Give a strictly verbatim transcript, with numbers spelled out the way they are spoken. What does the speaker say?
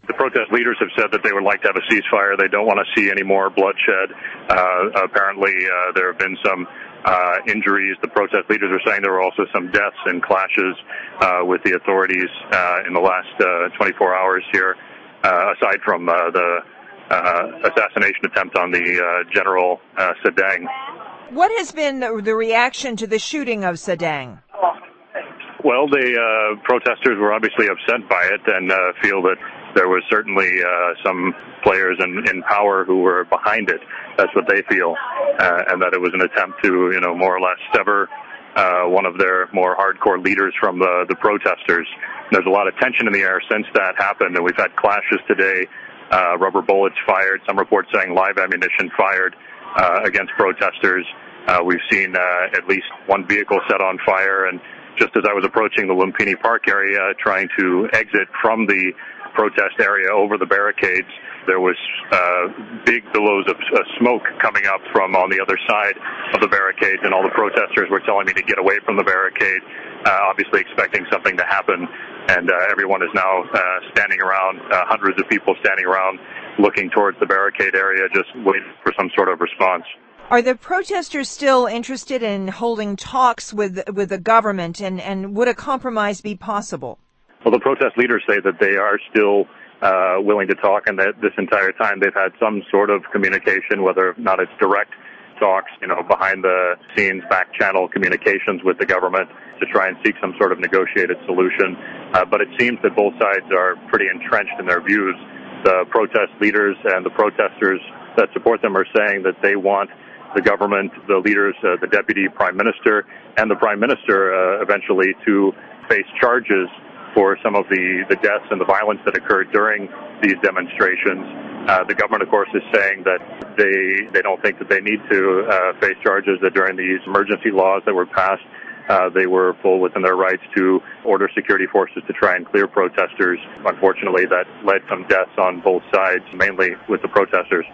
The protest leaders have said that they would like to have a ceasefire. They don't want to see any more bloodshed. Uh, apparently, uh, there have been some uh, injuries. The protest leaders are saying there were also some deaths and clashes uh, with the authorities uh, in the last uh, twenty-four hours here, uh, aside from uh, the uh, assassination attempt on the uh, General uh, Sadang. What has been the reaction to the shooting of Sadang? Well, the uh, protesters were obviously upset by it and uh, feel that there was certainly uh, some players in, in power who were behind it. That's what they feel, uh, and that it was an attempt to, you know, more or less sever uh, one of their more hardcore leaders from the, the protesters. There's a lot of tension in the air since that happened, and we've had clashes today, uh, rubber bullets fired, some reports saying live ammunition fired uh, against protesters. Uh, we've seen uh, at least one vehicle set on fire, and just as I was approaching the Lumpini Park area, trying to exit from the protest area over the barricades, there was uh, big billows of uh, smoke coming up from on the other side of the barricades, and all the protesters were telling me to get away from the barricade, uh, obviously expecting something to happen. And uh, everyone is now uh, standing around, uh, hundreds of people standing around, looking towards the barricade area, just waiting for some sort of response. Are the protesters still interested in holding talks with with the government, and, and would a compromise be possible? Well, the protest leaders say that they are still uh, willing to talk, and that this entire time they've had some sort of communication, whether or not it's direct talks, you know, behind the scenes, back channel communications with the government to try and seek some sort of negotiated solution. Uh, but it seems that both sides are pretty entrenched in their views. The protest leaders and the protesters that support them are saying that they want the government, the leaders, uh, the deputy prime minister, and the prime minister uh, eventually to face charges for some of the, the deaths and the violence that occurred during these demonstrations. Uh, the government, of course, is saying that they they don't think that they need to uh, face charges, that during these emergency laws that were passed, uh, they were full within their rights to order security forces to try and clear protesters. Unfortunately, that led some deaths on both sides, mainly with the protesters.